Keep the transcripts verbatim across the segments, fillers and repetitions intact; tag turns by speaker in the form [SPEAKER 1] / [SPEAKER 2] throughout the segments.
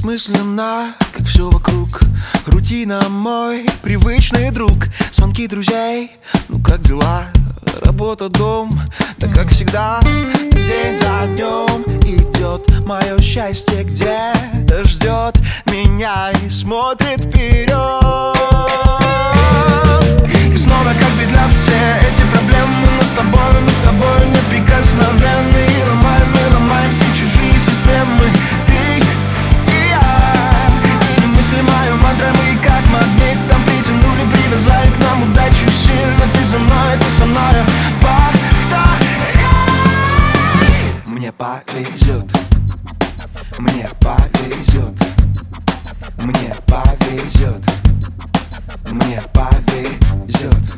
[SPEAKER 1] бессмысленно, как все вокруг. Рутина мой привычный друг. Звонки друзей, ну как дела? Работа, дом, да как всегда. День за днем идет мое счастье, где-то ждет меня и смотрит вперед. И снова как беда все эти проблемы, но с тобой, мы с тобой неприкосновенны. И ломаем, мы ломаем все чужие системы. Ты и я, и мысли мою мантры, мы как магнитом притянули, привязали к нам удачу сильно. Ты за мной, ты со мною, повторяй. Мне повезет, мне повезет, мне повезет, мне повезет.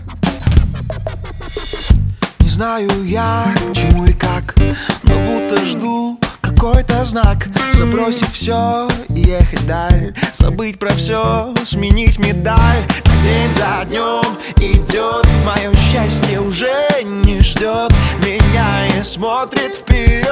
[SPEAKER 1] Не знаю я, чему и как, но будто жду какой-то знак. Забросить все и ехать даль, забыть про все, сменить медаль. А день за днем идет, мое счастье уже не ждет меня и смотрит вперед.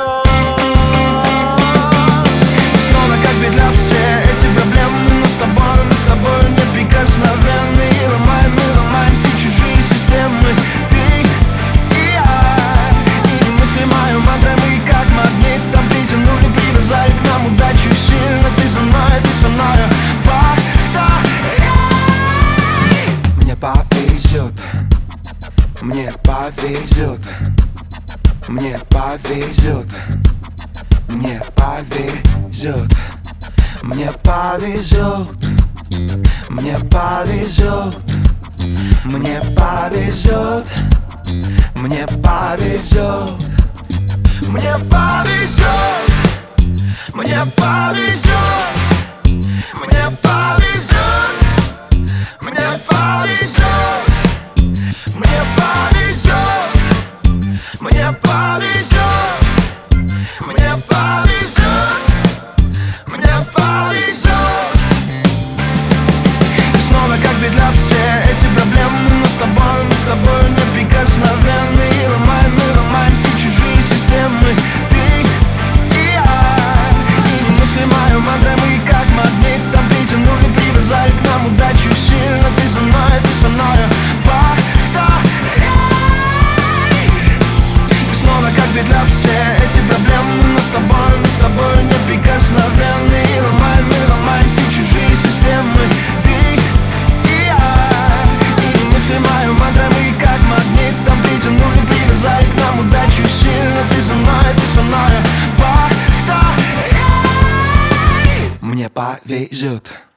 [SPEAKER 1] Снова как беда все эти проблемы, но с тобой, мы с тобой неприкосновенны. И ломаем, мы ломаем все чужие системы. Ты и я, и мысли мою мантры, мы как магнитом притянули, привязали к нам удачу сильно. Ты за мной, ты со мною, повторяй. Мне повезет, мне повезет, мне повезет, мне повезет, мне повезет, мне повезет, мне повезет, мне повезет, мне повезет, мне повезет, мне повезет, мне повезет, мне повезет, мне повезет, мне повезет, мне повезет. И снова как беда все эти проблемы, но с тобой, мы с тобой неприкосновенны. И ломаем, мы ломаем все чужие системы. Ты и я, и мысли мою мантры, мы как магнитом притянули, привязали к нам удачу сильно. Ты за мной, ты со мною, повторяй. И снова как беда все эти проблемы, но с тобой, мы с тобой неприкосновенны. И ломаем, мы ломаем все чужие системы. Ты и я, и мысли мою мантры, мы как магнитом притянули, привязали к нам удачу сильно. Ты за мной, ты со мною, повторяй. Мне повезет.